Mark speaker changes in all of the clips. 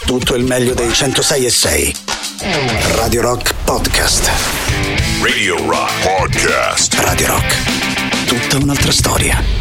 Speaker 1: tutto il meglio dei 106.6. Radio Rock Podcast.
Speaker 2: Radio Rock Podcast.
Speaker 1: Radio Rock, tutta un'altra storia.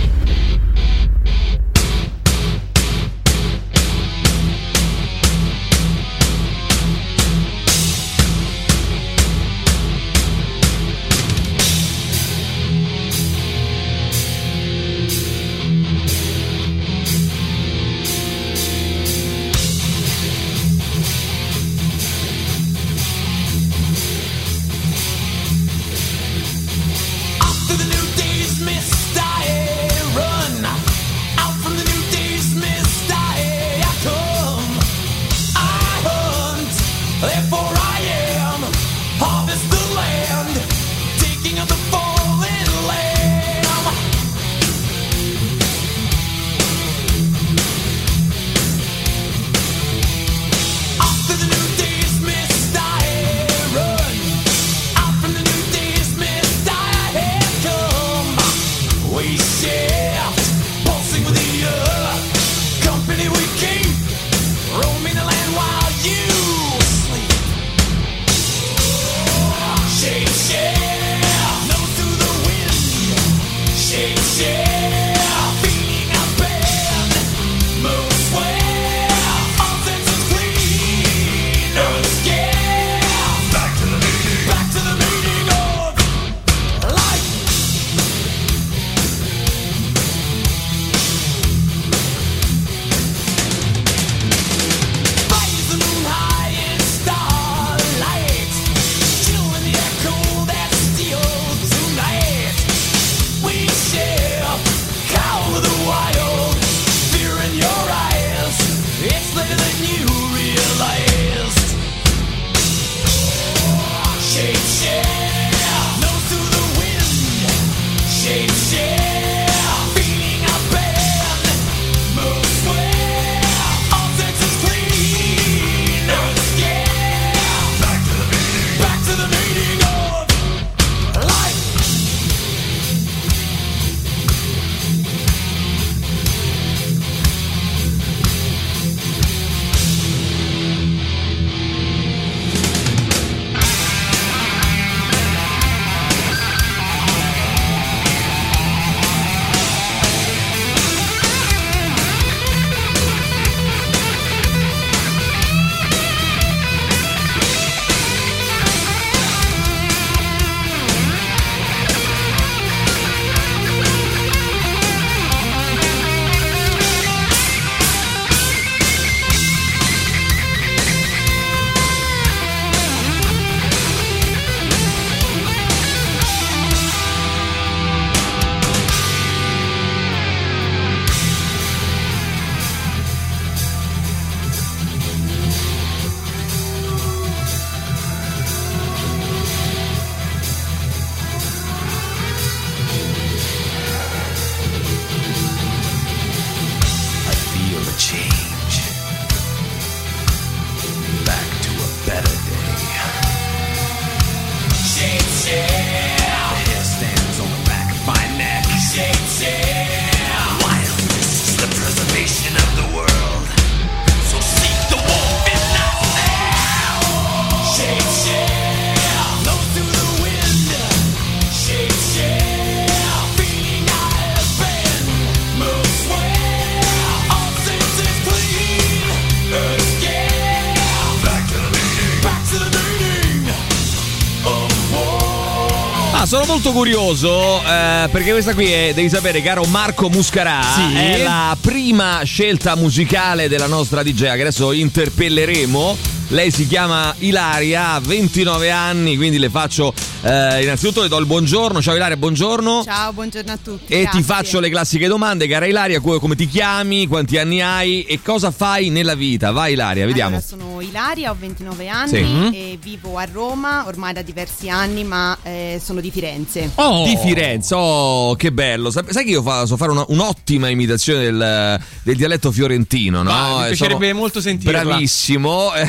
Speaker 3: Sono molto curioso perché questa qui è, devi sapere, caro Marco Muscarà,
Speaker 4: sì,
Speaker 3: è la prima scelta musicale della nostra DJ che adesso interpelleremo. Lei si chiama Ilaria, ha 29 anni, quindi le faccio innanzitutto le do il buongiorno. Ciao Ilaria, buongiorno.
Speaker 5: Ciao, buongiorno a tutti.
Speaker 3: E
Speaker 5: grazie.
Speaker 3: ti faccio le classiche domande, cara Ilaria, come ti chiami, quanti anni hai e cosa fai nella vita? Vai Ilaria, vediamo.
Speaker 5: Allora, sono Ilaria, ho 29 anni
Speaker 3: Sì.
Speaker 5: e vivo a Roma ormai da diversi anni, ma sono di Firenze.
Speaker 3: Oh. Di Firenze, oh, che bello. Sai che io so fare un'ottima imitazione del dialetto fiorentino, no?
Speaker 4: Mi piacerebbe molto sentirla.
Speaker 3: Bravissimo.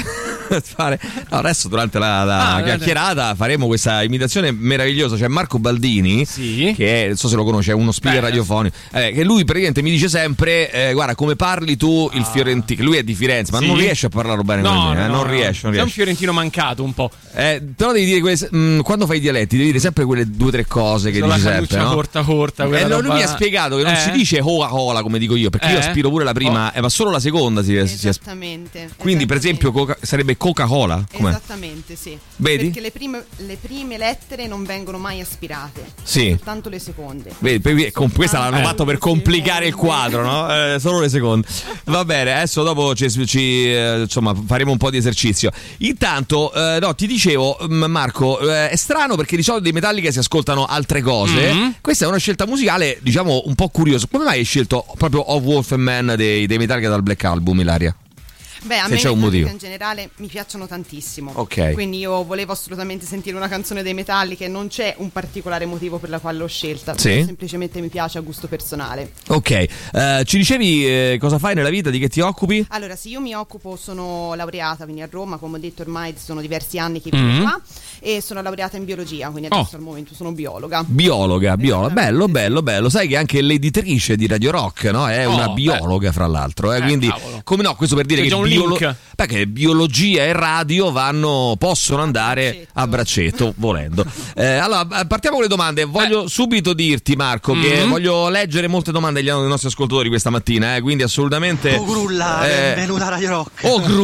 Speaker 3: fare. No, adesso durante la chiacchierata faremo questa imitazione meravigliosa. C'è Marco Baldini, che è, non so se lo conosce, è uno speaker radiofonico, che lui praticamente mi dice sempre guarda come parli tu il fiorentino, lui è di Firenze ma non riesce a parlarlo bene come me, non riesce.
Speaker 4: È un fiorentino mancato un po'.
Speaker 3: Però devi dire quando fai i dialetti devi dire sempre quelle 2 o 3 cose che dici sempre, no?
Speaker 4: corta
Speaker 3: lui mi ha spiegato che non si dice Coca-Cola come dico io, perché io aspiro pure la prima, ma solo la seconda
Speaker 5: esattamente.
Speaker 3: Quindi per esempio sarebbe Coca-Cola? Com'è?
Speaker 5: Esattamente, sì.
Speaker 3: Vedi?
Speaker 5: Perché le prime lettere non vengono mai aspirate, soltanto le seconde.
Speaker 3: Vedi, questa l'hanno fatto per complicare il quadro, no? Solo le seconde. Va bene, adesso dopo insomma faremo un po' di esercizio. Intanto ti dicevo, Marco, è strano perché di solito dei Metallica si ascoltano altre cose. Questa è una scelta musicale, diciamo, un po' curiosa. Come mai hai scelto proprio Of Wolf and Man dei Metallica dal Black Album, Ilaria?
Speaker 5: Beh, a me
Speaker 3: c'è un motivo.
Speaker 5: In generale mi piacciono tantissimo.
Speaker 3: Ok.
Speaker 5: Quindi io volevo assolutamente sentire una canzone dei Metallica e non c'è un particolare motivo per la quale l'ho scelta. Semplicemente mi piace a gusto personale.
Speaker 3: Ok. Ci dicevi cosa fai nella vita, di che ti occupi?
Speaker 5: Allora, sì, io mi occupo, sono laureata, quindi a Roma, come ho detto ormai sono diversi anni che vivo qua, e sono laureata in biologia, quindi adesso al momento sono biologa.
Speaker 3: Biologa. Bello. Sai che anche l'editrice di Radio Rock, no? È una biologa, fra l'altro. Quindi,
Speaker 4: cavolo.
Speaker 3: Come no, questo per dire che perché biologia e radio possono andare a braccetto volendo. Allora partiamo con le domande. Voglio subito dirti, Marco, che voglio leggere molte domande dei nostri ascoltatori questa mattina, quindi assolutamente
Speaker 6: benvenuta a Radio Rock.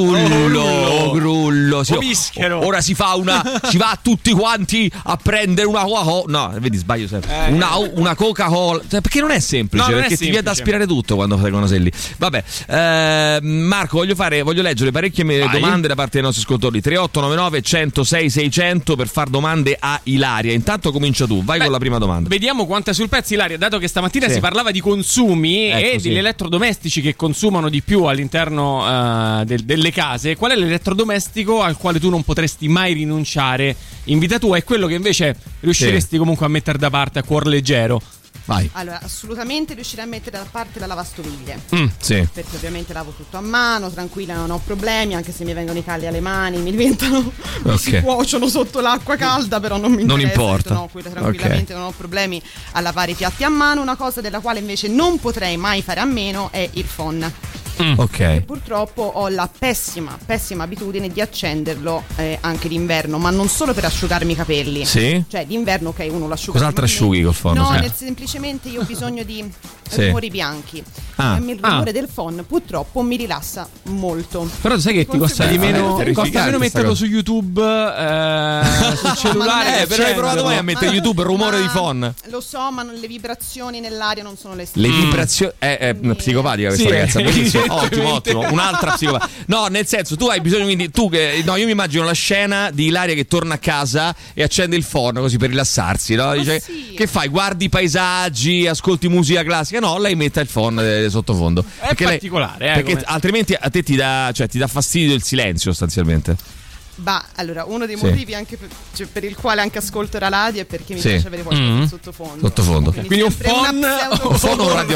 Speaker 3: Grullo sì, ora si va tutti quanti a prendere una Coca-Cola. No, vedi, sbaglio sempre. Una Coca-Cola, perché non è semplice, perché ti viene da aspirare tutto quando fai una lì. Vabbè, Marco, voglio leggere parecchie domande da parte dei nostri ascoltatori. 3899 106 600 per far domande a Ilaria. Intanto comincia tu, vai con la prima domanda.
Speaker 4: Vediamo quanto è sul pezzo, Ilaria, dato che stamattina si parlava di consumi e degli elettrodomestici che consumano di più all'interno delle case. Qual è l'elettrodomestico al quale tu non potresti mai rinunciare in vita tua e quello che invece riusciresti comunque a mettere da parte a cuor leggero?
Speaker 3: Vai.
Speaker 5: Allora, assolutamente riuscirei a mettere da parte la lavastoviglie.
Speaker 3: Perché
Speaker 5: ovviamente lavo tutto a mano, tranquilla, non ho problemi, anche se mi vengono i calli alle mani, mi diventano si cuociono sotto l'acqua calda, però non mi interessa.
Speaker 3: Non importa.
Speaker 5: No, tranquillamente non ho problemi a lavare i piatti a mano. Una cosa della quale invece non potrei mai fare a meno è il phon.
Speaker 3: Ok.
Speaker 5: Purtroppo ho la pessima abitudine di accenderlo anche d'inverno, ma non solo per asciugarmi i capelli.
Speaker 3: Sì.
Speaker 5: Cioè d'inverno uno l'asciuga.
Speaker 3: Cos'altro asciughi col phon?
Speaker 5: No, semplicemente io ho bisogno di rumori bianchi. Il rumore del phon purtroppo mi rilassa molto.
Speaker 4: Però sai che ti costa di meno metterlo su YouTube, sul cellulare.
Speaker 3: Però hai provato mai a mettere YouTube rumore di phon?
Speaker 5: Lo so, ma le vibrazioni nell'aria non sono le stesse.
Speaker 3: Le vibrazioni è psicopatica questa ragazza, bellissimo. Ottimo, un'altra psicopatica. No, nel senso, tu hai bisogno, quindi io mi immagino la scena di Ilaria che torna a casa e accende il phon così per rilassarsi, no? Dice, che fai? Guardi i paesaggi, ascolti musica classica? No, lei mette il phon sottofondo.
Speaker 4: È particolare,
Speaker 3: perché altrimenti a te ti dà fastidio il silenzio sostanzialmente.
Speaker 5: Allora, uno dei motivi anche per il quale anche ascolto la radio è perché mi piace avere qualcosa di sottofondo.
Speaker 4: Quindi un phon
Speaker 3: o Radio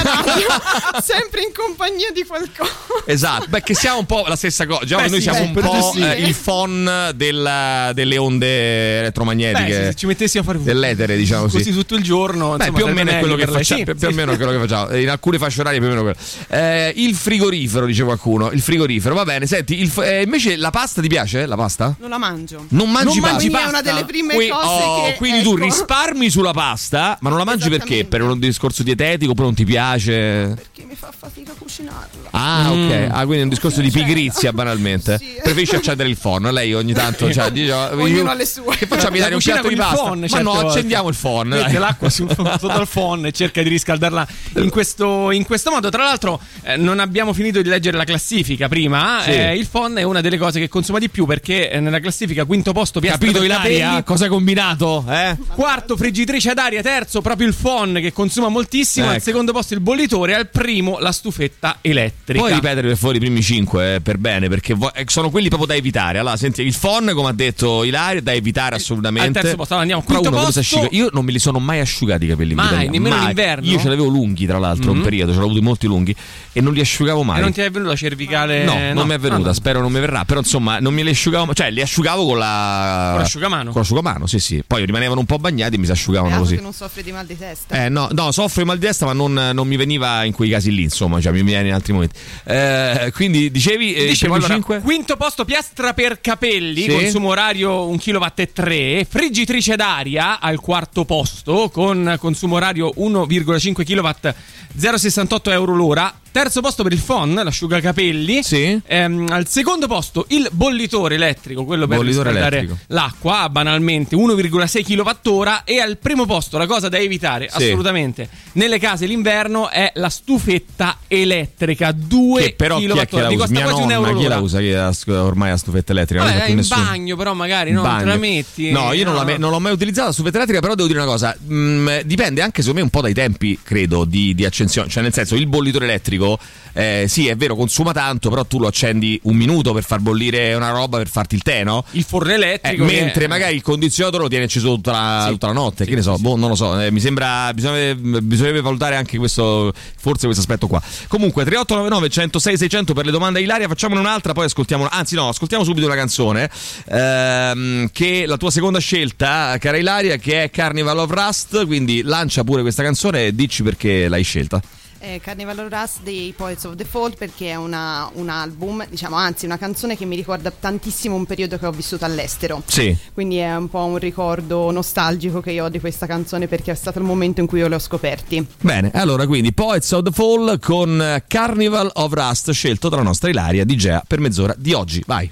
Speaker 3: Rock.
Speaker 5: Sempre in compagnia di qualcosa.
Speaker 3: Esatto, che siamo un po' la stessa cosa. Noi siamo un po' il phon delle onde elettromagnetiche.
Speaker 4: Se ci mettessi a fare
Speaker 3: dell'etere, diciamo
Speaker 4: così tutto il giorno,
Speaker 3: più o meno è quello che facciamo. Più o meno quello che facciamo. In alcune fasce orarie più o meno quello. Il frigorifero, dice qualcuno. Il frigorifero, va bene. Senti, invece la pasta ti piace? La pasta?
Speaker 5: Non la mangio.
Speaker 3: Non mangi pasta?
Speaker 5: Quindi è una delle prime cose che
Speaker 3: quindi tu risparmi sulla pasta, ma non la mangi perché? Per un discorso dietetico oppure non ti piace?
Speaker 5: Perché mi fa fatica a cucinarla.
Speaker 3: Ok. Quindi è un discorso di pigrizia, banalmente.
Speaker 5: Sì.
Speaker 3: Preferisci accendere il phon. Lei ogni tanto
Speaker 5: ognuno ha le sue.
Speaker 3: Che facciamo? Mi dare un piatto di pasta? Ma no, accendiamo il phon.
Speaker 4: Mette l'acqua sotto al phon e cerca di riscaldarla in questo modo. Tra l'altro non abbiamo finito di leggere la classifica prima. Il phon è una delle cose che consuma di più, perché nella classifica quinto posto piastra.
Speaker 3: Capito Ilaria? Cosa hai combinato?
Speaker 4: Quarto friggitrice ad aria, terzo proprio il phon che consuma moltissimo, al secondo posto il bollitore, al primo la stufetta elettrica. elettrica.
Speaker 3: Puoi ripetere per favore i primi 5 per bene, perché sono quelli proprio da evitare. Allora, senti, il phon, come ha detto Ilaria, da evitare assolutamente.
Speaker 4: Al terzo posto, andiamo. Quinto posto.
Speaker 3: Io non me li sono mai asciugati i capelli.
Speaker 4: Mai, nemmeno in inverno.
Speaker 3: Io ce l'avevo lunghi, tra l'altro, un periodo, ce l'avevo avuti molti lunghi e non li asciugavo mai.
Speaker 4: E non ti è venuta cervicale?
Speaker 3: No, non mi è venuta, spero non mi verrà. Però insomma, non me li asciugavo, cioè li asciugavo con
Speaker 4: l'asciugamano.
Speaker 3: Con l'asciugamano, sì. Poi rimanevano un po' bagnati e mi si asciugavano così.
Speaker 5: Che non soffri di mal di testa.
Speaker 3: No, soffro di mal di testa, ma non mi veniva in quei casi lì, insomma, cioè mi viene in altri momenti. Quindi dicevi,
Speaker 4: allora, quinto posto, piastra per capelli, sì. Consumo orario 1,3 kW. Friggitrice d'aria al quarto posto con consumo orario 1,5 kW, 0,68 euro l'ora. Terzo posto per il phon, l'asciugacapelli.
Speaker 3: Sì.
Speaker 4: Al secondo posto il bollitore elettrico, quello per riscaldare l'acqua, banalmente 1,6 kWh. E al primo posto, la cosa da evitare assolutamente nelle case l'inverno è la stufetta elettrica, 2
Speaker 3: che però
Speaker 4: kWh.
Speaker 3: Chi costa quasi un euro. Chi la usa ormai la stufetta elettrica?
Speaker 4: Vabbè, in bagno, però magari non te la metti.
Speaker 3: No, io non l'ho mai utilizzata la stufetta elettrica, però devo dire una cosa, dipende anche secondo me un po' dai tempi, credo, di accensione. Cioè, nel senso, il bollitore elettrico sì, è vero, consuma tanto, però tu lo accendi un minuto per far bollire una roba, per farti il tè, no? Il
Speaker 4: forno elettrico
Speaker 3: mentre magari il condizionatore lo tiene acceso tutta la notte, che ne so, non lo so, mi sembra bisognerebbe valutare anche questo, forse questo aspetto qua. Comunque 3899 106 600 per le domande a Ilaria. Facciamone un'altra, poi ascoltiamo subito una canzone che è la tua seconda scelta, cara Ilaria, che è Carnival of Rust, quindi lancia pure questa canzone e dici perché l'hai scelta.
Speaker 5: Carnival of Rust dei Poets of the Fall, perché è un album, diciamo, anzi una canzone che mi ricorda tantissimo un periodo che ho vissuto all'estero.
Speaker 3: Sì.
Speaker 5: Quindi è un po' un ricordo nostalgico che io ho di questa canzone, perché è stato il momento in cui io le ho scoperti.
Speaker 3: Bene, allora quindi Poets of the Fall con Carnival of Rust, scelto dalla nostra Ilaria DJ per mezz'ora di oggi. Vai.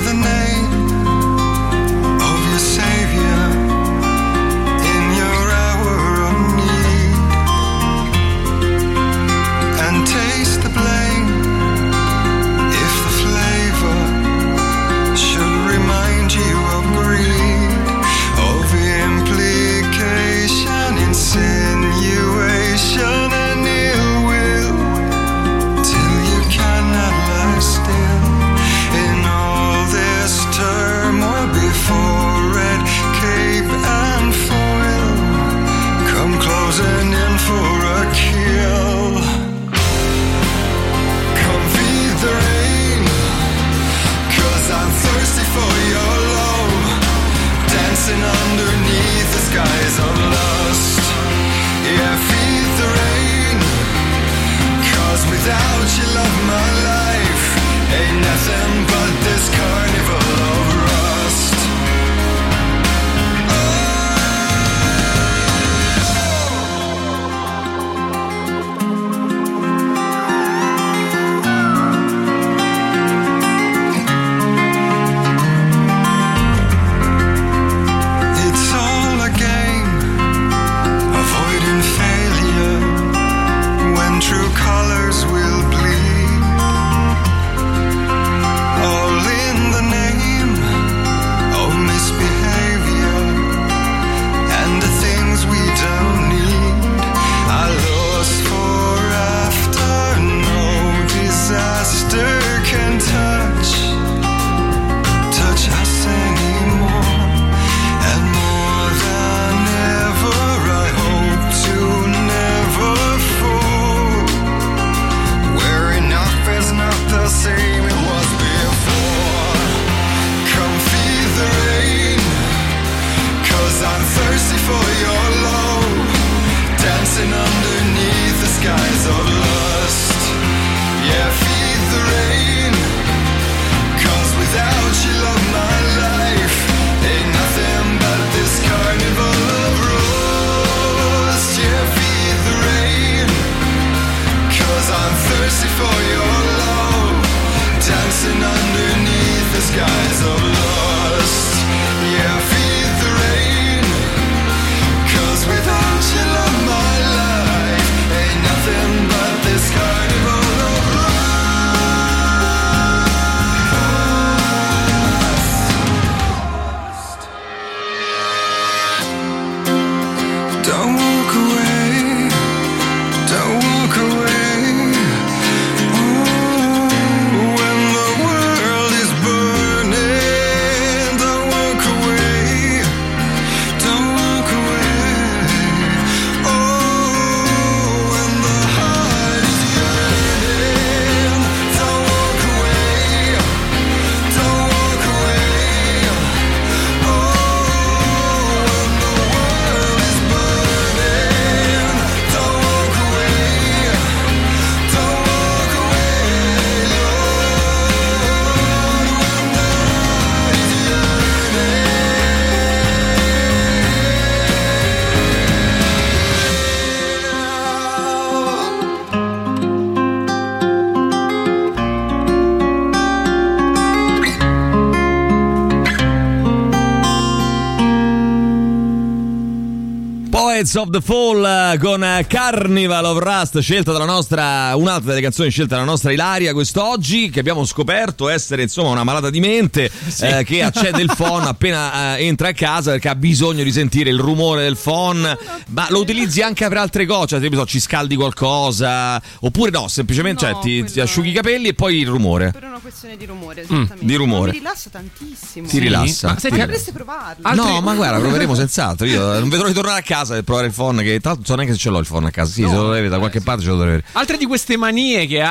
Speaker 7: Savior in your Don't walk away, don't walk away. Oh, when the world is burning, don't walk away, don't walk away. Oh, when the heart is yearning, don't walk away, don't walk away. Oh, when the world is burning, don't walk away, don't walk away, Lord, when the heart is yearning.
Speaker 3: Poets of the Fall con Carnival of Rust, scelta dalla nostra, un'altra delle canzoni scelte dalla nostra Ilaria quest'oggi, che abbiamo scoperto essere insomma una malata di mente, che accende il phon appena entra a casa perché ha bisogno di sentire il rumore del phon. Ma lo utilizzi anche per altre cose, cioè, ci scaldi qualcosa oppure no, semplicemente
Speaker 5: No,
Speaker 3: ti asciughi i capelli e poi il rumore.
Speaker 5: Per una questione di rumore, esattamente.
Speaker 3: di rumore.
Speaker 5: Mi rilassa tantissimo.
Speaker 3: Ti rilassa.
Speaker 4: Ma senti,
Speaker 5: Dovreste provarlo.
Speaker 3: No, ma guarda, proveremo senz'altro. Io non vedrò di tornare a casa per provare il phon, che tra l'altro so neanche se ce l'ho il phon a casa. Sì, se lo devi da qualche parte ce lo dovrei avere.
Speaker 4: altre di queste manie che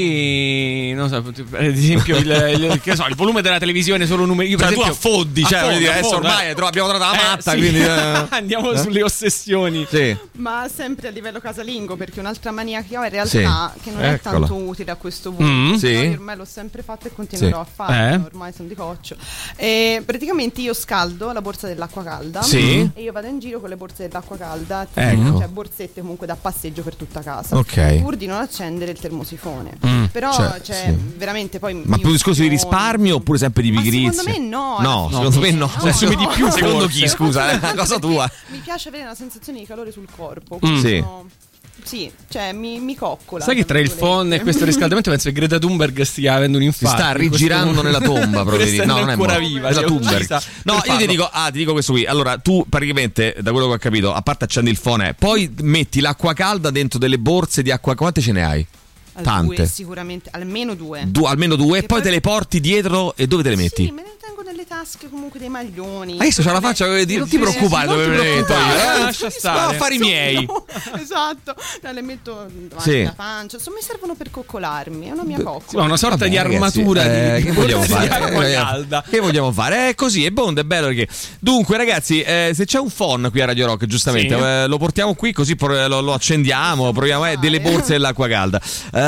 Speaker 4: hai, non so, ad esempio che so, il volume della televisione solo numeri. Io, per
Speaker 3: Cioè, tu
Speaker 4: esempio,
Speaker 3: affondi, cioè voglio dire, adesso ormai abbiamo trovato la matta,
Speaker 4: sì.
Speaker 3: quindi
Speaker 4: Andiamo sulle ossessioni.
Speaker 3: sì.
Speaker 5: Ma sempre a livello casalingo, perché un'altra mania che ho in realtà che non è
Speaker 3: Eccola.
Speaker 5: tanto utile a questo punto.
Speaker 3: Sì.
Speaker 5: Io ormai l'ho sempre fatto e continuerò a farlo, ormai sono di coccio. E praticamente io scaldo la borsa dell'acqua calda,
Speaker 3: Sì.
Speaker 5: e io vado in giro con le borse dell'acqua calda,
Speaker 3: Ecco.
Speaker 5: cioè borsette comunque da passeggio per tutta casa,
Speaker 3: Ok.
Speaker 5: pur di non accendere il termosifone. Però
Speaker 3: sì.
Speaker 5: veramente poi
Speaker 3: Ma per un discorso di risparmio oppure sempre di
Speaker 5: Ma
Speaker 3: pigrizia?
Speaker 5: secondo me no.
Speaker 3: No,
Speaker 5: alla
Speaker 3: secondo me
Speaker 5: fine.
Speaker 3: no.
Speaker 5: No,
Speaker 3: Cioè, assumi
Speaker 5: no.
Speaker 3: di più, secondo chi,
Speaker 5: Forse.
Speaker 3: scusa, è una cosa tua.
Speaker 5: Mi piace avere una sensazione di calore sul corpo.
Speaker 3: Sì.
Speaker 5: Sono- Sì, cioè mi coccola.
Speaker 4: Sai che tra il phon e questo riscaldamento penso che Greta Thunberg stia avendo un
Speaker 3: Si
Speaker 4: infarto.
Speaker 3: sta rigirando nella tomba, proprio. No, non è
Speaker 4: ancora
Speaker 3: morta.
Speaker 4: viva.
Speaker 3: È la
Speaker 4: si è
Speaker 3: Thunberg.
Speaker 4: uccisa
Speaker 3: No,
Speaker 4: per
Speaker 3: io ti
Speaker 4: farlo.
Speaker 3: dico questo qui. Allora, tu praticamente, da quello che ho capito, a parte accendi il phon, poi metti l'acqua calda dentro delle borse di acqua. Quante ce ne hai? Tante.
Speaker 5: Due, sicuramente, almeno due.
Speaker 3: Almeno due, e
Speaker 5: Che
Speaker 3: poi
Speaker 5: poi-
Speaker 3: te le porti dietro e dove te le metti?
Speaker 5: Sì, me ne tengo nelle tasche comunque dei maglioni.
Speaker 3: Adesso c'ha la faccia che dire, non ti
Speaker 5: Sì,
Speaker 3: preoccupare
Speaker 5: non
Speaker 3: dove
Speaker 5: ti
Speaker 3: me le metto
Speaker 5: preoccupare,
Speaker 3: io.
Speaker 4: lascia stare.
Speaker 3: Sto a fare i miei.
Speaker 5: No, esatto, le metto davanti
Speaker 3: Sì.
Speaker 5: alla pancia. Insomma, mi servono per coccolarmi. È una mia
Speaker 4: Sì,
Speaker 5: coccola.
Speaker 4: una sorta
Speaker 3: Vabbè,
Speaker 4: di
Speaker 3: ragazzi,
Speaker 4: armatura di
Speaker 3: che vogliamo
Speaker 4: borse di
Speaker 3: fare?
Speaker 4: acqua calda.
Speaker 3: Che vogliamo fare? È così, è Bond, è bello perché. Dunque, ragazzi, se c'è un phon qui a Radio Rock, giustamente,
Speaker 4: Sì.
Speaker 3: lo portiamo qui così lo accendiamo, proviamo delle borse dell'acqua calda.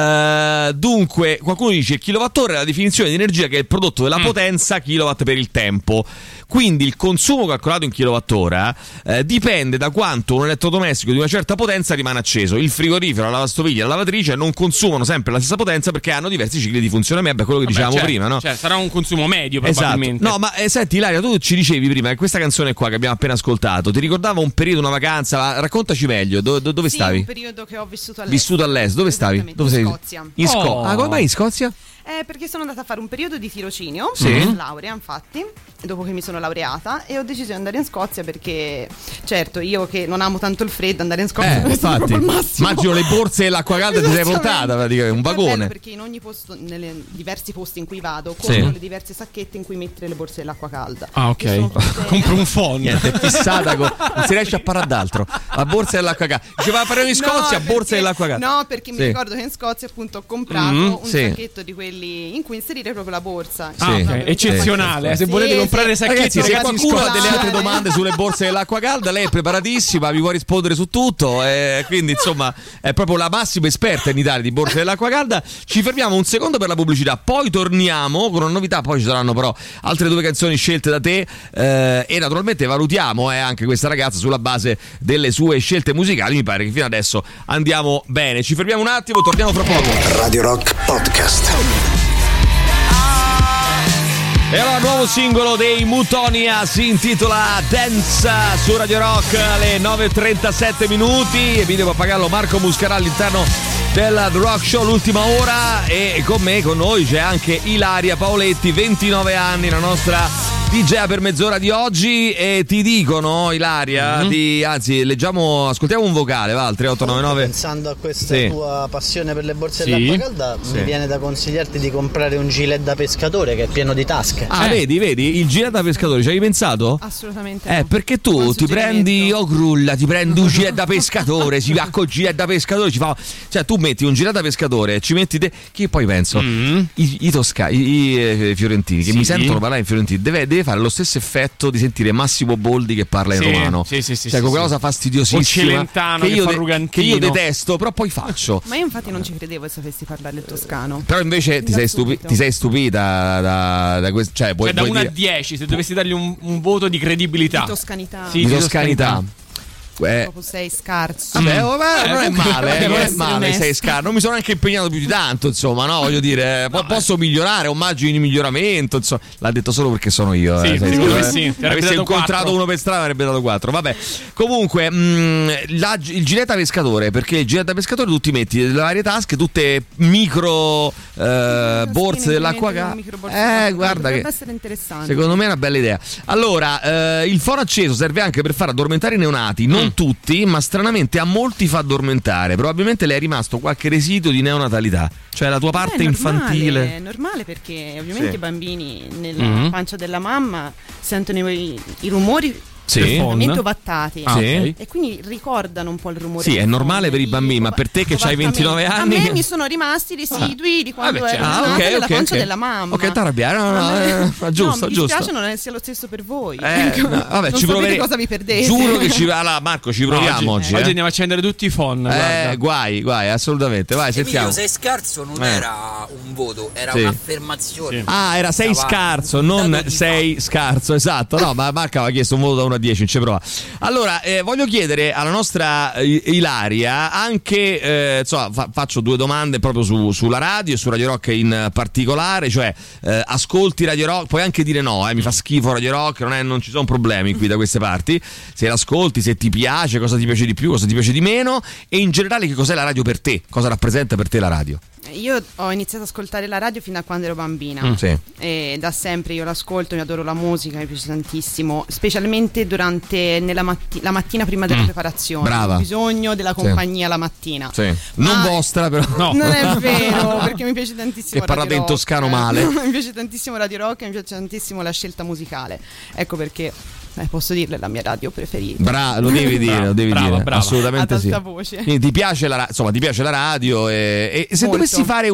Speaker 3: Dunque, qualcuno dice il kilowattora è la definizione di energia che è il prodotto della potenza kilowatt per il tempo. Quindi il consumo calcolato in kilowattora dipende da quanto un elettrodomestico di una certa potenza rimane acceso. Il frigorifero, la lavastoviglie, la lavatrice non consumano sempre la stessa potenza perché hanno diversi cicli di funzionamento, è quello che dicevamo
Speaker 4: Certo,
Speaker 3: prima, no?
Speaker 4: Cioè, sarà un consumo medio
Speaker 3: Esatto.
Speaker 4: probabilmente.
Speaker 3: No, ma senti Ilaria, tu ci dicevi prima che questa canzone qua che abbiamo appena ascoltato ti ricordava un periodo, una vacanza, raccontaci meglio, dove
Speaker 5: Sì,
Speaker 3: stavi?
Speaker 5: un periodo che ho vissuto all'estero.
Speaker 3: Vissuto all'estero, dove stavi?
Speaker 5: Esattamente,
Speaker 3: Dove
Speaker 5: in
Speaker 3: sei?
Speaker 5: Scozia.
Speaker 3: In Scozia.
Speaker 4: Oh.
Speaker 3: Ah, come mai in Scozia?
Speaker 5: Perché sono andata a fare un periodo di tirocinio,
Speaker 3: Sì.
Speaker 5: laurea infatti, dopo che mi sono laureata, e ho deciso di andare in Scozia perché, certo, io che non amo tanto il freddo, andare in Scozia non è stato
Speaker 3: infatti.
Speaker 5: proprio il massimo.
Speaker 3: Immagino le borse e l'acqua calda ti sei
Speaker 5: Esattamente.
Speaker 3: portata praticamente, un
Speaker 5: È bello
Speaker 3: vagone.
Speaker 5: perché in ogni posto, nelle diversi posti in cui vado,
Speaker 3: Sì.
Speaker 5: compro le diverse sacchette in cui mettere le borse dell'acqua calda.
Speaker 4: Ah,
Speaker 5: Che sono
Speaker 4: ok.
Speaker 5: tutte-
Speaker 4: Compro un phon.
Speaker 3: Niente, è fissata non si riesce a parlare d'altro. La borsa dell'acqua calda. Diceva parliamo in Scozia,
Speaker 5: No,
Speaker 3: borsa
Speaker 5: perché-
Speaker 3: dell'acqua calda.
Speaker 5: No, perché mi
Speaker 3: Sì.
Speaker 5: ricordo che in Scozia appunto ho comprato un
Speaker 3: sì.
Speaker 5: sacchetto di quelli in cui inserire proprio la borsa.
Speaker 3: Sì.
Speaker 4: Ah, ok.
Speaker 5: Proprio
Speaker 4: Eccezionale. Se
Speaker 5: Sì,
Speaker 4: volete
Speaker 5: sì.
Speaker 4: comprare sacchetti,
Speaker 3: Ragazzi, se
Speaker 4: ragazzi, in
Speaker 3: qualcuno ha
Speaker 4: Scozia.
Speaker 3: delle altre domande sulle borse dell'acqua calda, lei è preparatissima, vi può rispondere su tutto. Quindi, insomma, è proprio la massima esperta in Italia di borse dell'acqua calda. Ci fermiamo un secondo per la pubblicità, poi torniamo con una novità. Poi ci saranno però altre due canzoni scelte da te. E naturalmente valutiamo anche questa ragazza sulla base delle sue scelte musicali. Mi pare che fino adesso andiamo bene. Ci fermiamo un attimo, torniamo fra poco.
Speaker 1: Radio Rock Podcast.
Speaker 3: E allora, nuovo singolo dei Mutonia si intitola Dance su Radio Rock alle 9:37 minuti. E video pappagallo Marco Muscarà all'interno del The Rock Show, l'ultima ora. E con noi c'è anche Ilaria Paoletti, 29 anni, la nostra DJ per mezz'ora di oggi e ti dicono, Ilaria, anzi leggiamo, ascoltiamo un vocale, va al 3899.
Speaker 6: Pensando a questa tua passione per le borse dell'acqua calda, mi viene da consigliarti di comprare un gilet da pescatore che è pieno di tasche.
Speaker 3: Vedi, il gilet da pescatore, ci hai pensato?
Speaker 5: Assolutamente no.
Speaker 3: Perché tu ti prendi grulla, ti prendi un gilet da pescatore, si va col gilet da pescatore, ci fa, cioè tu metti un gilet da pescatore, ci metti che poi penso i fiorentini che mi sentono parlare in fiorentino deve fare lo stesso effetto di sentire Massimo Boldi che parla in romano, cioè quella cosa fastidiosissima che io detesto, però poi faccio.
Speaker 5: Ma io infatti non ci credevo che sapessi parlare il toscano.
Speaker 3: Però invece ti sei stupita da questo, cioè
Speaker 4: da 1 a 10 se dovessi dargli un voto di credibilità,
Speaker 5: di toscanità.
Speaker 3: Di toscanità.
Speaker 5: Proprio sei scarso.
Speaker 3: Vabbè, non è male, sei scarso. Non mi sono neanche impegnato più di tanto, insomma, no? Voglio dire, posso migliorare, ho margini di miglioramento, insomma. L'ha detto solo perché sono io.
Speaker 4: Sì.
Speaker 3: Avessi incontrato 4. Uno per strada avrebbe dato 4. Vabbè. Comunque, il gilet da pescatore, perché il gilet da pescatore tu ti metti nelle varie tasche, tutte micro borse dell'acqua calda. Guarda che
Speaker 5: essere interessante.
Speaker 3: Secondo me è una bella idea. Allora, il foro acceso serve anche per far addormentare i neonati, non tutti, ma stranamente a molti fa addormentare. Probabilmente le è rimasto qualche residuo di neonatalità, cioè la tua parte infantile.
Speaker 5: È normale perché ovviamente i bambini nella pancia della mamma sentono i rumori veramente ovattati e quindi ricordano un po' il rumore.
Speaker 3: È normale per i bambini, ma per te che hai 29 anni
Speaker 5: a me mi sono rimasti residui di quando ero nella pancia della mamma.
Speaker 3: Ok, t'arrabbiare, giusto.
Speaker 5: Mi dispiace non sia lo stesso per voi.
Speaker 3: Vabbè,
Speaker 5: non
Speaker 3: ci proveremo.
Speaker 5: Cosa vi perdete.
Speaker 3: Giuro che Marco, ci proviamo oggi.
Speaker 4: Oggi andiamo a accendere tutti i phon.
Speaker 3: Guai, assolutamente. Vai, sentiamo.
Speaker 8: Sei scarso non era un voto, era un'affermazione.
Speaker 3: Era sei scarso, non sei scarso, esatto. No, ma Marco aveva chiesto un voto da 1 a 10, non ci prova. Allora, voglio chiedere alla nostra Ilaria anche, faccio 2 domande proprio sulla radio e su Radio Rock in particolare, cioè ascolti Radio Rock, puoi anche dire no, mi fa schifo Radio Rock, non ci sono problemi qui da queste parti, se l'ascolti, se ti piace, cosa ti piace di più, cosa ti piace di meno e in generale che cos'è la radio per te, cosa rappresenta per te la radio.
Speaker 5: Io ho iniziato ad ascoltare la radio fino a quando ero bambina e da sempre io l'ascolto, mi adoro la musica, mi piace tantissimo, specialmente durante la mattina prima della preparazione.
Speaker 3: Brava.
Speaker 5: Ho bisogno della compagnia la mattina.
Speaker 3: Non vostra però.
Speaker 5: No. Non è vero, perché mi piace tantissimo.
Speaker 3: E parlate in toscano male.
Speaker 5: Mi piace tantissimo Radio Rock e mi piace tantissimo la scelta musicale. Ecco perché posso dirle la mia radio preferita.
Speaker 3: Lo devi dire,
Speaker 5: brava.
Speaker 3: Assolutamente
Speaker 5: ad alta voce.
Speaker 3: Quindi ti piace la radio e se molto. Dovessi fare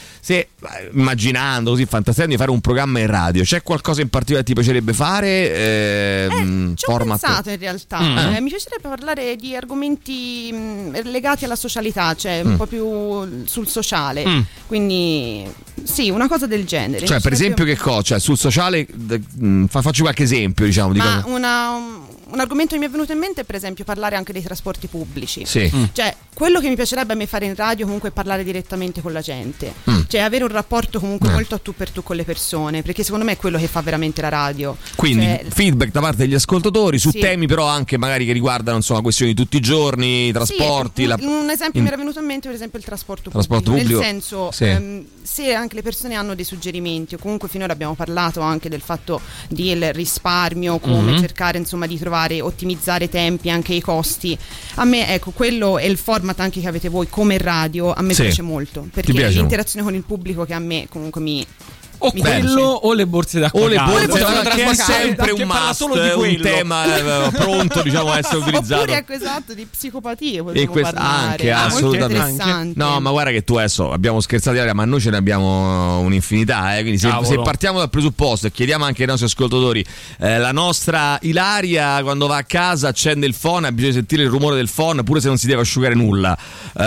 Speaker 3: immaginando così, fantastiando di fare un programma in radio, c'è qualcosa in particolare che ti piacerebbe fare?
Speaker 5: Ci ho pensato in realtà. Mi piacerebbe parlare di argomenti legati alla socialità, cioè un po' più sul sociale. Quindi sì, una cosa del genere.
Speaker 3: Cioè, per esempio, che cosa? Cioè, sul sociale faccio qualche esempio, diciamo, di cosa.
Speaker 5: Un argomento che mi è venuto in mente è per esempio parlare anche dei trasporti pubblici.
Speaker 3: Cioè,
Speaker 5: quello che mi piacerebbe a me fare in radio comunque è parlare direttamente con la gente, cioè avere un rapporto comunque molto a tu per tu con le persone, perché secondo me è quello che fa veramente la radio.
Speaker 3: Quindi feedback da parte degli ascoltatori su temi però anche magari che riguardano questioni di tutti i giorni, i trasporti.
Speaker 5: Un esempio mi era venuto in mente per esempio il trasporto pubblico. Nel senso, se anche le persone hanno dei suggerimenti o comunque finora abbiamo parlato anche del fatto del risparmio, come cercare insomma di trovare, ottimizzare i tempi, anche i costi. A me quello è il format anche che avete voi come radio, a me piace molto, perché l'interazione con il pubblico che a me comunque mi
Speaker 4: O quello o le borse d'acqua calda,
Speaker 3: che è sempre un must, un tema pronto, diciamo, a essere utilizzato.
Speaker 5: Oppure esatto, di psicopatie
Speaker 3: anche assolutamente. No, ma guarda che tu adesso abbiamo scherzato, ma noi ce ne abbiamo un'infinità, quindi se partiamo dal presupposto e chiediamo anche ai nostri ascoltatori, la nostra Ilaria quando va a casa accende il phon, ha bisogno di sentire il rumore del phon pure se non si deve asciugare nulla.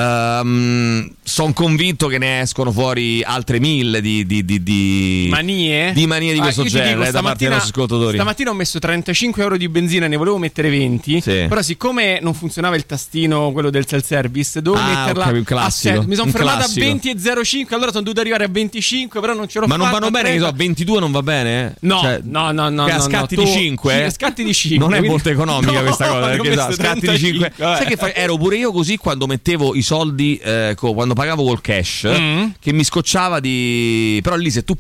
Speaker 3: Sono convinto che ne escono fuori altre 1000 di manie di questo genere da parte dei nostri ascoltatori.
Speaker 4: Stamattina ho messo 35 euro di benzina, ne volevo mettere 20, però siccome non funzionava il tastino, quello del self-service, dovevo metterla a 7. Mi sono fermato a 20,05, allora sono dovuto arrivare a 25, però non ce l'ho fatta.
Speaker 3: Ma non vanno bene, che so, a 22 non va bene?
Speaker 4: No, no.
Speaker 3: A scatti di 5?
Speaker 4: Scatti di 5.
Speaker 3: Non è molto economica questa cosa, perché scatti di 5. Sai che ero pure io così quando mettevo i soldi, quando pagavo col cash, che mi scocciava di... Però lì se tu paghi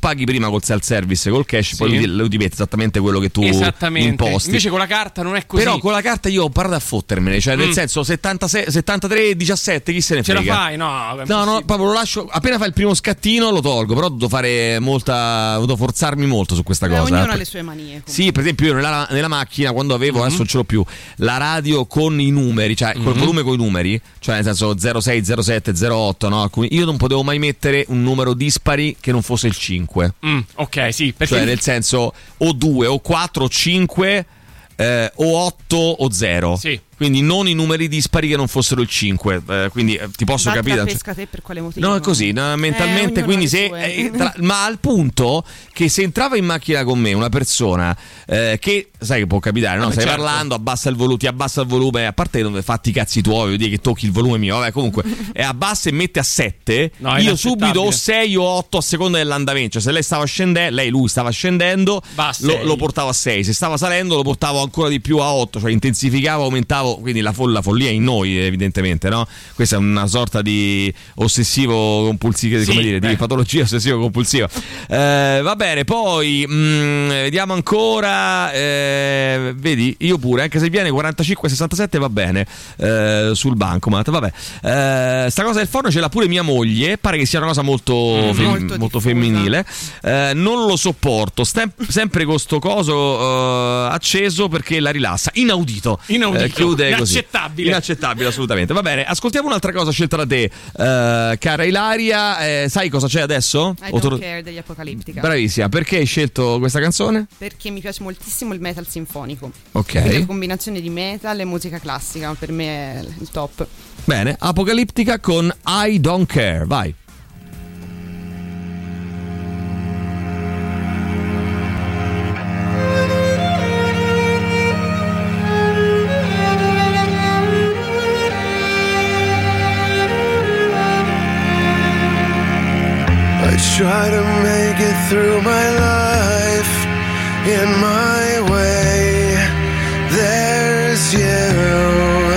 Speaker 3: paghi prima col self-service, col cash, poi lui ti mette esattamente quello che tu imposti.
Speaker 4: Invece con la carta non è così.
Speaker 3: Però con la carta io ho parlato a fottermene, cioè nel senso 73,17, chi se ne frega.
Speaker 4: Ce la fai?
Speaker 3: No, proprio lo lascio, appena fa il primo scattino lo tolgo, però ho dovuto forzarmi molto su questa cosa.
Speaker 5: Ognuno ha le sue manie. Comunque.
Speaker 3: Sì, per esempio io nella macchina quando avevo, adesso non ce l'ho più, la radio con i numeri, cioè col volume con i numeri, cioè nel senso 06, 07, 08, no? Io non potevo mai mettere un numero dispari che non fosse il 5.
Speaker 4: Ok, sì, perché
Speaker 3: cioè nel senso o 2 o 4 o 5 o 8 o 0.
Speaker 4: Sì.
Speaker 3: Quindi non i numeri dispari che non fossero il 5. Quindi ti posso capire.
Speaker 5: La pesca te per quale motivo?
Speaker 3: No, è così, mentalmente. Quindi ma al punto che se entrava in macchina con me una persona che sai che può capitare, no? Stai parlando, ti abbassa il volume, a parte dove fatti i cazzi tuoi, vuol dire che tocchi il volume mio, vabbè, comunque e abbassa e mette a 7, io subito o 6 o 8 a seconda dell'andamento. Cioè se lei stava scendendo, lui stava scendendo, lo portavo a 6, se stava salendo lo portavo ancora di più a 8, cioè intensificavo, aumentavo. Quindi la follia è in noi, evidentemente, no? Questa è una sorta di ossessivo compulsivo, di patologia ossessivo compulsiva. Va bene, poi vediamo ancora. Vedi, io pure, anche se viene 45,67 va bene sul bancomat. Vabbè, sta cosa del forno ce l'ha pure mia moglie. Pare che sia una cosa molto femminile. Non lo sopporto. Sempre con sto coso acceso perché la rilassa. Inaudito. Chiude così. Inaccettabile, assolutamente. Va bene, ascoltiamo un'altra cosa scelta da te, cara Ilaria. Sai cosa c'è adesso?
Speaker 5: I Don't Care degli Apocalyptica.
Speaker 3: Bravissima. Perché hai scelto questa canzone?
Speaker 5: Perché mi piace moltissimo il metal sinfonico.
Speaker 3: Ok.
Speaker 5: Quindi la combinazione di metal e musica classica per me è il top.
Speaker 3: Bene, Apocalyptica con I Don't Care. Vai.
Speaker 7: Try to make it through my life in my way. There's you.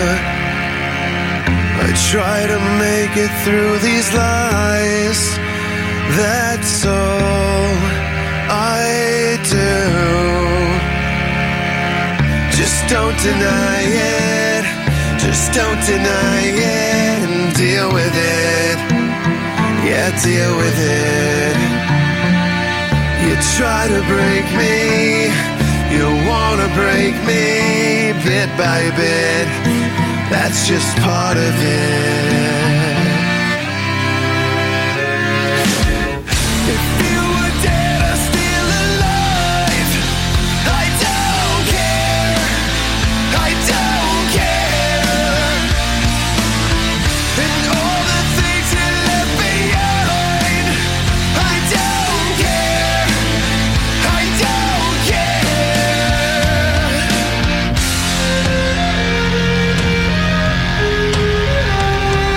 Speaker 7: I try to make it through these lies. That's all I do. Just don't deny it. Just don't deny it and deal with it. Yeah, deal with it. You try to break me, you wanna break me bit by bit. That's just part of it. If you were dead or still alive, I don't care. I don't care. And all the things you left behind, I don't care. I don't care.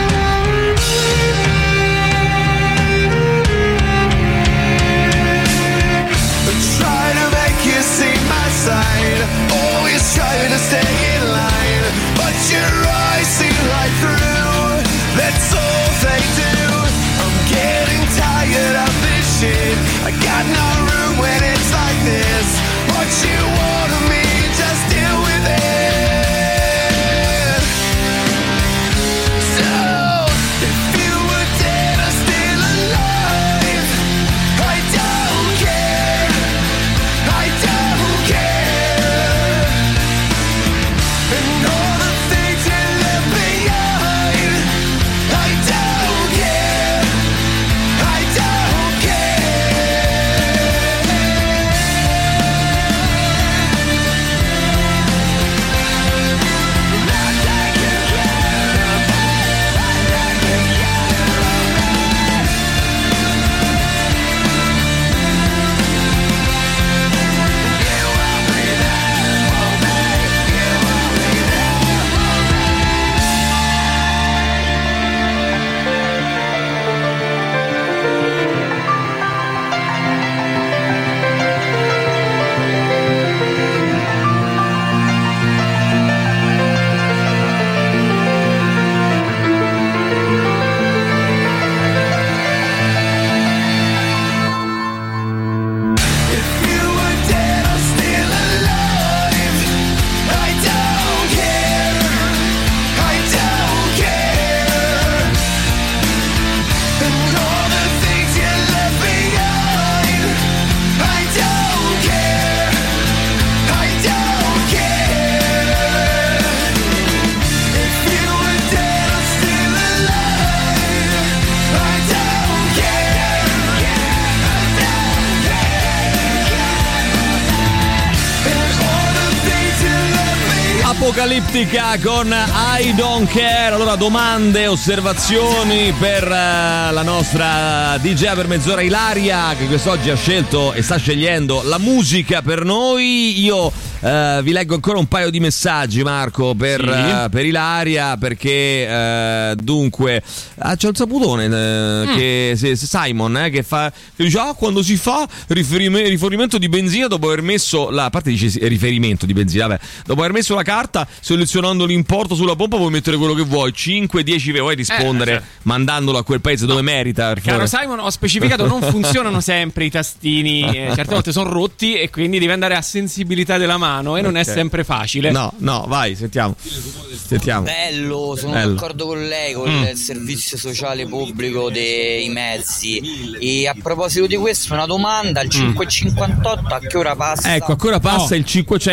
Speaker 3: Apocalittica con I Don't Care. Allora, domande, osservazioni per la nostra DJ per mezz'ora Ilaria, che quest'oggi ha scelto e sta scegliendo la musica per noi. Io vi leggo ancora un paio di messaggi, Marco, per Ilaria, perché dunque c'è un saputone che Simon che dice quando si fa rifornimento di benzina dopo aver messo a parte dice riferimento di benzina, vabbè, dopo aver messo la carta selezionando l'importo sulla pompa puoi mettere quello che vuoi, 5, 10, vuoi rispondere mandandolo a quel paese dove merita.
Speaker 4: Caro Simon, ho specificato non funzionano sempre i tastini, certe volte sono rotti e quindi devi andare a sensibilità della mano e non è sempre facile.
Speaker 3: No, vai, sentiamo.
Speaker 8: Bello, sono d'accordo con lei con il servizio sociale pubblico dei mezzi. E a proposito di questo, una domanda: il 558 a che ora passa?
Speaker 3: Ecco, a che ora passa il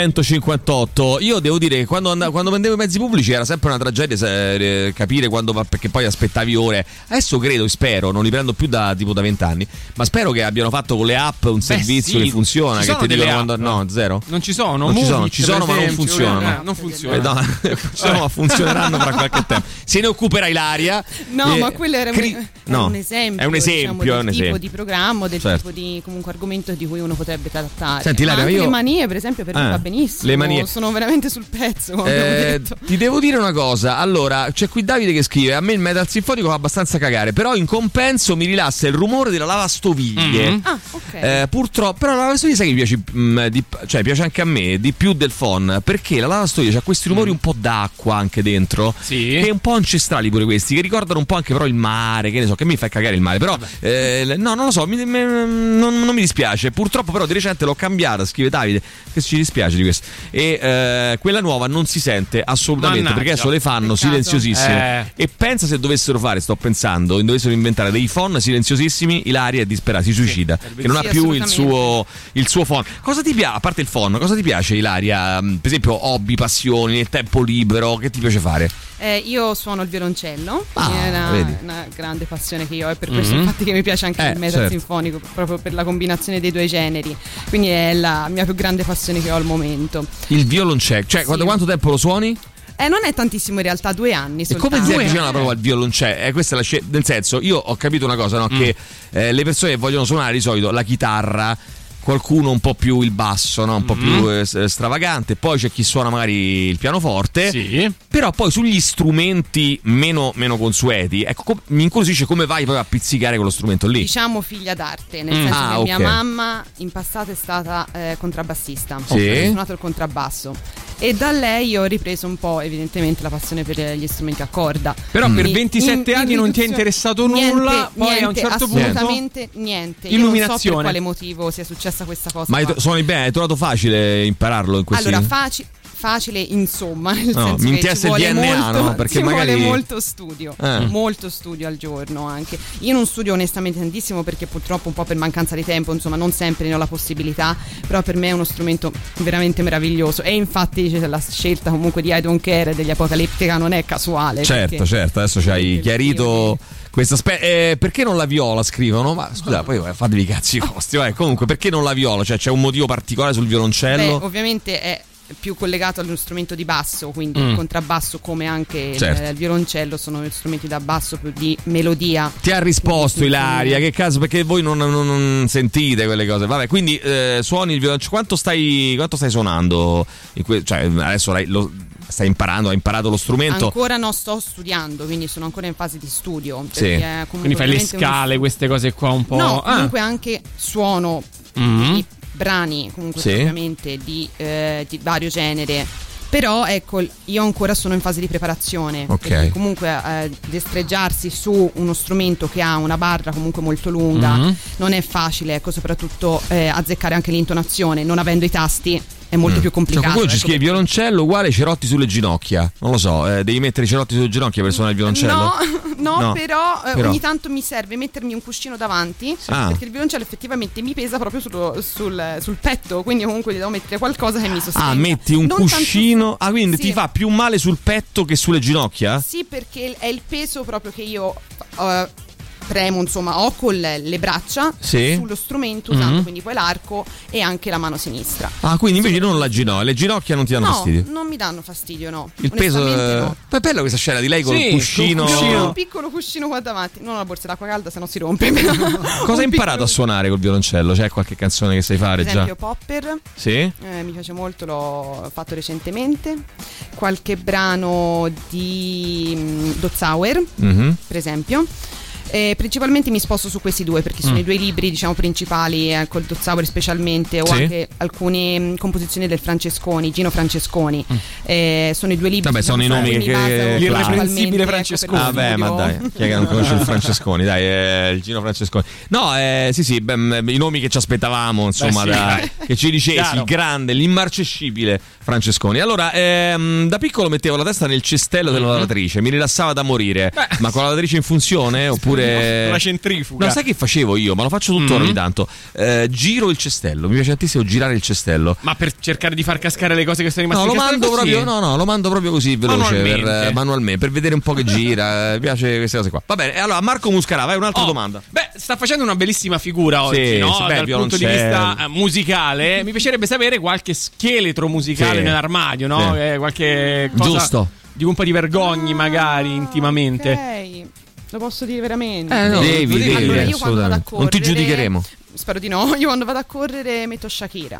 Speaker 3: 558? Io devo dire che quando vendevo i mezzi pubblici era sempre una tragedia capire quando va, perché poi aspettavi ore. Adesso credo e spero, non li prendo più da 20 anni, ma spero che abbiano fatto con le app un servizio che funziona, che ti dicono quando no, zero.
Speaker 4: Non ci sono,
Speaker 3: ci sono ma non funzionano.
Speaker 4: Non funzionano.
Speaker 3: Ma funzioneranno fra qualche tempo. Se ne occuperà Ilaria.
Speaker 5: No, ma quello era un esempio.
Speaker 3: È un esempio,
Speaker 5: del tipo di programma, del tipo di comunque argomento di cui uno potrebbe trattare.
Speaker 3: Senti, Ilaria,
Speaker 5: le manie, per esempio, per me va benissimo.
Speaker 3: Le manie
Speaker 5: sono veramente sul pezzo, come abbiamo detto.
Speaker 3: Ti devo dire una cosa. Allora, c'è qui Davide che scrive: a me il metal sinfonico fa abbastanza cagare, però in compenso mi rilassa il rumore della lavastoviglie.
Speaker 5: Ok.
Speaker 3: Purtroppo, però la lavastoviglie sai che piace, piace anche a me di più del phon, perché la lavastoviglie ha questi rumori un po' d'acqua anche dentro, che è un po' ancestrali pure questi, che ricordano un po' anche però il mare, che ne so, che mi fa cagare il mare, però no, non lo so, non mi dispiace. Purtroppo però di recente l'ho cambiata, scrive Davide, che ci dispiace di questo, e quella nuova non si sente assolutamente, perché adesso le fanno silenziosissime, e pensa se dovessero dovessero inventare dei phon silenziosissimi, Ilaria è disperata, si suicida, che non ha più il suo phon. Cosa ti piace, a parte il phon, cosa ti piace, Ilaria? Per esempio hobby, passioni, nel tempo libero, che ti piace fare?
Speaker 5: Io suono il violoncello, è una grande passione che io ho, e per questo infatti che mi piace anche il metal sinfonico, proprio per la combinazione dei due generi, quindi è la mia più grande passione che ho al momento. Il
Speaker 3: violoncello, cioè quanto tempo lo suoni?
Speaker 5: Non è tantissimo in realtà, 2 anni soltanto.
Speaker 3: E come ti avvicina proprio al violoncello? Questa è la nel senso, io ho capito una cosa, no? Che le persone che vogliono suonare di solito la chitarra, qualcuno un po' più il basso, no? Un po' più stravagante, poi c'è chi suona magari il pianoforte, però poi sugli strumenti meno consueti, ecco, mi incuriosisce come vai poi a pizzicare quello strumento lì.
Speaker 5: Diciamo figlia d'arte, nel senso che mia mamma in passato è stata contrabbassista, ho suonato il contrabbasso, e da lei ho ripreso un po' evidentemente la passione per gli strumenti a corda.
Speaker 4: Però per 27 anni non ti è interessato nulla, poi a un certo punto
Speaker 5: assolutamente niente.
Speaker 4: Illuminazione.
Speaker 5: Io non so per quale motivo sia successa questa cosa.
Speaker 3: Ma suoni bene, hai trovato facile impararlo in questi?
Speaker 5: Allora, facile insomma, nel senso
Speaker 3: mi
Speaker 5: che ci vuole
Speaker 3: DNA,
Speaker 5: molto,
Speaker 3: no? Perché
Speaker 5: vuole molto studio al giorno anche. Io non studio onestamente tantissimo perché purtroppo un po' per mancanza di tempo, insomma non sempre ne ho la possibilità, però per me è uno strumento veramente meraviglioso, e infatti la scelta comunque di I Don't Care degli Apocalittica non è casuale.
Speaker 3: Certo, adesso ci hai chiarito questa perché non la viola, scrivono, ma scusa, poi fatevi i cazzi vostri, comunque perché non la viola? Cioè c'è un motivo particolare sul violoncello?
Speaker 5: Ovviamente è più collegato allo strumento di basso, quindi il contrabbasso come anche il violoncello sono strumenti da basso più di melodia.
Speaker 3: Ti ha risposto Ilaria, che caso, perché voi non sentite quelle cose. Vabbè, quindi suoni il violoncello, quanto stai suonando? Cioè adesso stai imparando, hai imparato lo strumento?
Speaker 5: Ancora no, sto studiando, quindi sono ancora in fase di studio.
Speaker 4: Quindi fai le scale, queste cose qua un po'.
Speaker 5: No, comunque anche suono i brani comunque ovviamente di vario genere, però ecco, io ancora sono in fase di preparazione, perché comunque destreggiarsi su uno strumento che ha una barra comunque molto lunga non è facile, ecco, soprattutto azzeccare anche l'intonazione non avendo i tasti è molto più complicato.
Speaker 3: Qualcuno ci scrive violoncello uguale cerotti sulle ginocchia. Non lo so, devi mettere i cerotti sulle ginocchia per suonare il violoncello?
Speaker 5: No, però ogni tanto mi serve mettermi un cuscino davanti, perché il violoncello effettivamente mi pesa proprio sul petto, quindi comunque gli devo mettere qualcosa che mi sostenga.
Speaker 3: Metti un cuscino, quindi ti fa più male sul petto che sulle ginocchia?
Speaker 5: Sì, perché è il peso proprio che io premo, insomma, ho con le braccia sullo strumento, usando quindi poi l'arco e anche la mano sinistra.
Speaker 3: Ah, quindi invece non le ginocchia non ti danno fastidio?
Speaker 5: No, non mi danno fastidio, no.
Speaker 3: Il peso no. È bella questa scena di lei con il cuscino.
Speaker 5: Un piccolo cuscino qua davanti. Non una borsa d'acqua calda, se no si rompe.
Speaker 3: Cosa hai imparato a suonare col violoncello? C'è qualche canzone che sai fare
Speaker 5: già? Per esempio Popper.
Speaker 3: Sì?
Speaker 5: Mi piace molto, l'ho fatto recentemente. Qualche brano di Dotzauer, per esempio. Principalmente mi sposto su questi due perché sono i due libri, diciamo, principali, col Dotzauer specialmente, o anche alcune composizioni del Francesconi, Gino Francesconi. Sono i due libri.
Speaker 3: Vabbè, sono i nomi che
Speaker 4: l'irreprensibile Francesconi.
Speaker 3: Vabbè, ma dai, chi è che non conosce il Francesconi? Dai, il Gino Francesconi. No, i nomi che ci aspettavamo, insomma, che ci dicessi, chiaro. Il grande, l'immarcescibile Francesconi. Allora, da piccolo mettevo la testa nel cestello della lavatrice, mi rilassava da morire. Ma con la lavatrice in funzione oppure
Speaker 4: la centrifuga?
Speaker 3: No, sai che facevo io? Ma lo faccio tuttora ogni tanto. Giro il cestello, mi piace tantissimo girare il cestello.
Speaker 4: Ma per cercare di far cascare le cose che sono rimaste?
Speaker 3: No, lo mando proprio così veloce, manualmente, per vedere un po' che gira. Mi piace queste cose qua. Va bene, allora Marco Muscarà, vai un'altra domanda.
Speaker 4: Beh, sta facendo una bellissima figura oggi, no? Dal punto di vista musicale. Mi piacerebbe sapere qualche scheletro musicale nell'armadio, no? Qualche cosa
Speaker 3: giusto
Speaker 4: di un po' di vergogni, magari intimamente.
Speaker 5: Ok, lo posso dire veramente?
Speaker 3: No, devi,
Speaker 5: allora, io quando vado a correre,
Speaker 3: non ti giudicheremo.
Speaker 5: Spero di no. Io quando vado a correre metto Shakira.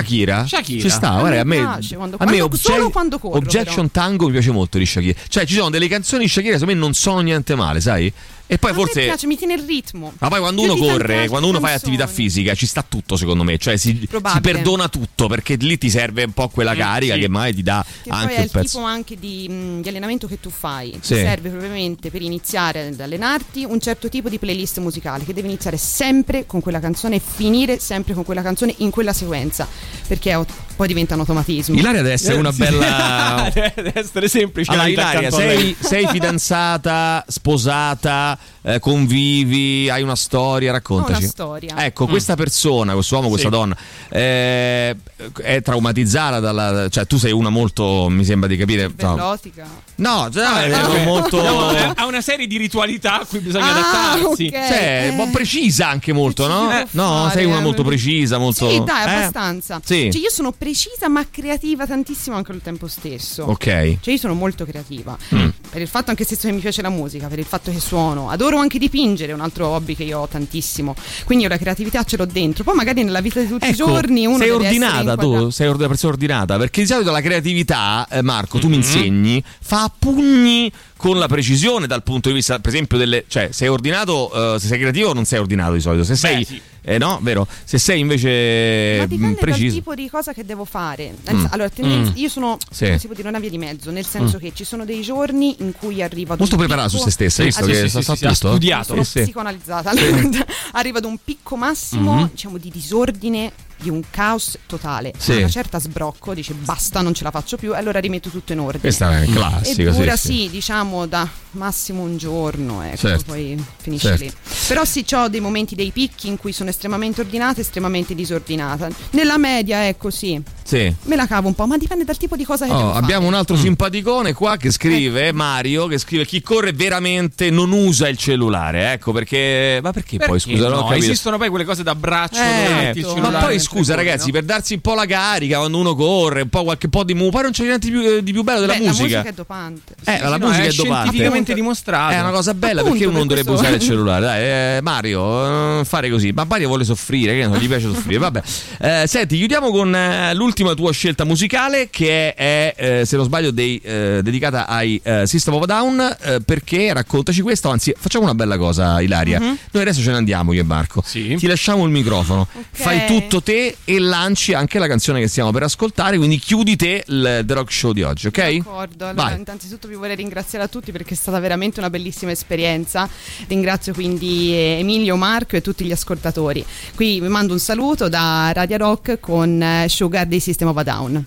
Speaker 3: Ci sta, guarda, a me
Speaker 5: piace solo quando corro.
Speaker 3: Objection
Speaker 5: però.
Speaker 3: Tango mi piace molto di Shakira. Cioè, ci sono delle canzoni di Shakira che secondo me non sono niente male, sai? E poi forse
Speaker 5: mi piace, mi tiene il ritmo.
Speaker 3: Ma poi quando uno corre, quando uno fa attività fisica, ci sta tutto, secondo me. Cioè si perdona tutto, perché lì ti serve un po' quella carica che mai ti dà
Speaker 5: che
Speaker 3: anche
Speaker 5: poi è il
Speaker 3: pezzo.
Speaker 5: tipo anche di allenamento che tu fai. Ti serve probabilmente per iniziare ad allenarti un certo tipo di playlist musicale che deve iniziare sempre con quella canzone e finire sempre con quella canzone in quella sequenza, perché poi diventa un automatismo.
Speaker 3: Ilaria deve essere una bella
Speaker 4: deve essere semplice.
Speaker 3: Allora, Ilaria, sei fidanzata, sposata, convivi, hai una storia, raccontaci.
Speaker 5: Una storia.
Speaker 3: Ecco, questa persona, questo uomo, questa donna è traumatizzata dalla, cioè tu sei una molto, mi sembra di capire,
Speaker 5: velotica.
Speaker 3: No, molto
Speaker 4: ha una serie di ritualità a cui bisogna adattarsi.
Speaker 5: Okay.
Speaker 3: Cioè, un po' precisa anche molto, no? No, sei una molto precisa, molto.
Speaker 5: Sì, dai, abbastanza.
Speaker 3: Sì.
Speaker 5: Cioè, io sono precisa ma creativa tantissimo anche al tempo stesso.
Speaker 3: Ok.
Speaker 5: Cioè, io sono molto creativa. Per il fatto anche stesso che mi piace la musica, per il fatto che suono, adoro anche dipingere, un altro hobby che io ho tantissimo. Quindi io la creatività ce l'ho dentro. Poi magari nella vita di tutti i giorni uno
Speaker 3: sei
Speaker 5: deve
Speaker 3: ordinata, tu sei una persona ordinata, perché di solito la creatività, Marco, tu mi insegni, fa a pugni con la precisione dal punto di vista, per esempio, cioè sei ordinato, se sei creativo non sei ordinato di solito, se sei no, vero? Se sei invece
Speaker 5: ma dipende
Speaker 3: preciso
Speaker 5: dal tipo di cosa che devo fare. Allora, io sono, si può dire, una via di mezzo, nel senso che ci sono dei giorni in cui arrivo ad
Speaker 3: molto preparata su se stessa, visto che
Speaker 4: ha studiato,
Speaker 5: sono psicoanalizzata. Arrivo ad un picco massimo, diciamo, di disordine, di un caos totale. A una certa sbrocco, dice basta, non ce la faccio più, e allora rimetto tutto in ordine.
Speaker 3: Questa è classica.
Speaker 5: E dura diciamo da massimo un giorno, poi finisce lì. Però c'ho dei momenti, dei picchi in cui sono estremamente ordinata, estremamente disordinata. Nella media è così. Me la cavo un po', ma dipende dal tipo di cosa che devo fare.
Speaker 3: Abbiamo un altro simpaticone qua che scrive, Mario, che scrive: chi corre veramente non usa il cellulare. Ecco perché. Ma perché poi, scusa,
Speaker 4: no, esistono poi quelle cose da braccio davanti il cellulare.
Speaker 3: Ma poi scusa, ragazzi, per darsi un po' la carica quando uno corre, un po' qualche po' di poi non c'è niente di più bello della musica.
Speaker 5: La musica è dopante.
Speaker 3: La musica è dopante.
Speaker 4: Scientificamente dimostrato.
Speaker 3: È una cosa bella, appunto, perché uno non dovrebbe usare il cellulare. Dai, Mario, fare così. Ma Mario vuole soffrire, che non gli piace soffrire. Vabbè. Senti, chiudiamo con l'ultima tua scelta musicale, che è se non sbaglio dedicata ai System of a Down, perché raccontaci questo. Anzi, facciamo una bella cosa, Ilaria. Noi adesso ce ne andiamo io e Marco. Ti lasciamo il microfono. Fai tutto te e lanci anche la canzone che stiamo per ascoltare, quindi chiudi te il The Rock Show di oggi, ok?
Speaker 5: D'accordo. Allora, innanzitutto vi vorrei ringraziare a tutti perché è stata veramente una bellissima esperienza. Ringrazio quindi Emilio, Marco e tutti gli ascoltatori. Qui vi mando un saluto da Radio Rock con Sugar dei System of a Down.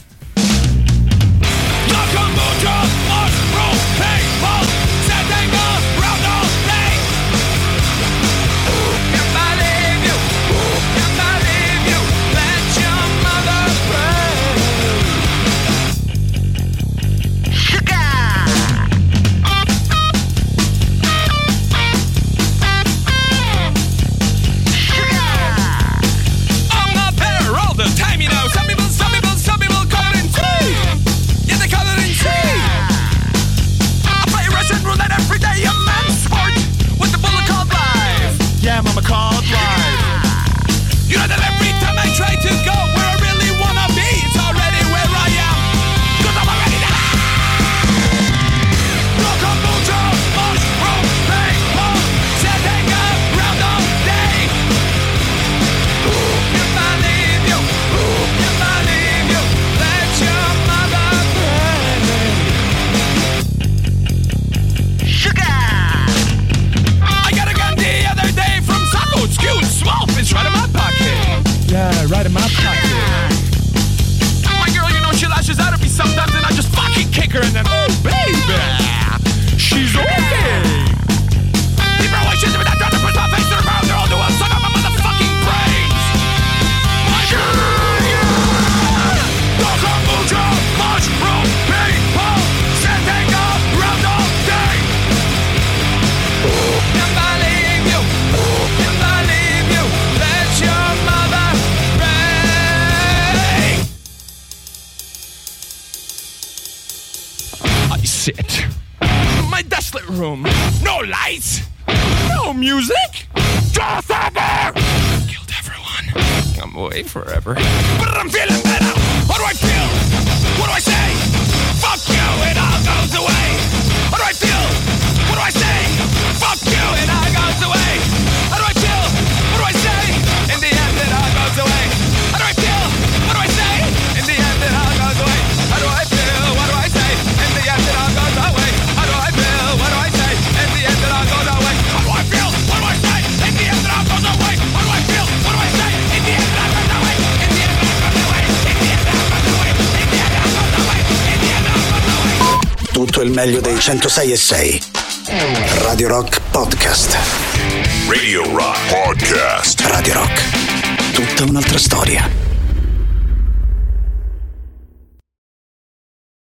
Speaker 4: chocolate room. No lights, no music, just over. Killed everyone. I'm away forever. But I'm feeling better. How do I feel? What do I say? Fuck you, it all goes away. How do I feel? What do I say? Fuck you, it all goes away. How do I feel? What do I say? In the end, it all goes away. How do I feel? What do I say? In the end, it all goes away. How do I feel? What do I say? In the end, it all goes away. How do I feel? What do I say? In the end, it all goes away. How do I feel? What do I say? In the end, it all goes away. How do I feel? What do I say? In the end, it all goes away. In the end, it all goes away. In the end, it all goes away. In the end, it all goes away. In the end, it all goes away.
Speaker 1: Tutto il meglio dei 106.6. Radio Rock Podcast.
Speaker 2: Radio Rock Podcast.
Speaker 1: Radio Rock. Tutta un'altra storia.